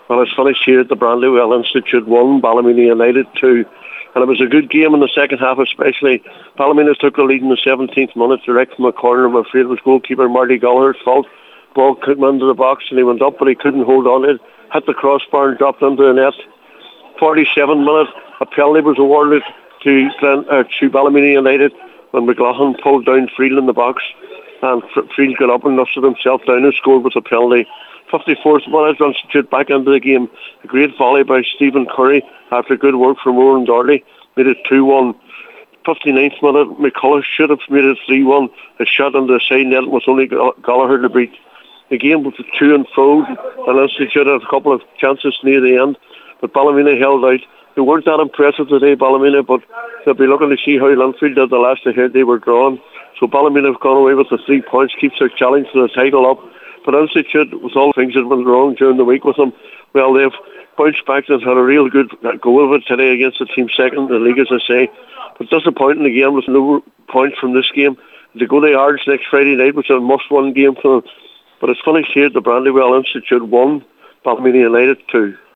Well, it's finished here at the Brandywell Institute 1, Ballymena United 2. And it was a good game in the second half especially. Ballymena took the lead in the 17th minute direct from a corner. I'm afraid it was goalkeeper Marty Gallagher's fault. Ball came into the box and he went up, but he couldn't hold on to it. Hit the crossbar and dropped into the net. 47 minutes, a penalty was awarded to Ballymena United when McLaughlin pulled down Friel in the box. And Friel got up and lifted himself down and scored with a penalty. 54th minute, Institute back into the game. A great volley by Stephen Curry after good work from Owen Doherty. Made it 2-1. 59th minute, McCullough should have made it 3-1. A shot on the side net was only Gallagher to beat. The game was to and fro, and Institute had a couple of chances near the end, but Ballymena held out. They weren't that impressive today, Ballymena, but they'll be looking to see how Linfield did the last ahead they were drawn. So Ballymena have gone away with the 3 points, keeps their challenge to the title up. But Institute, with all things that went wrong during the week with them, well, they've bounced back and had a real good go of it today against the team second in the league, as I say. But disappointing again with no points from this game. They go to Ards next Friday night, which is a must-win game for them. But it's finished here at the Brandywell Institute 1, Ballymena United 2.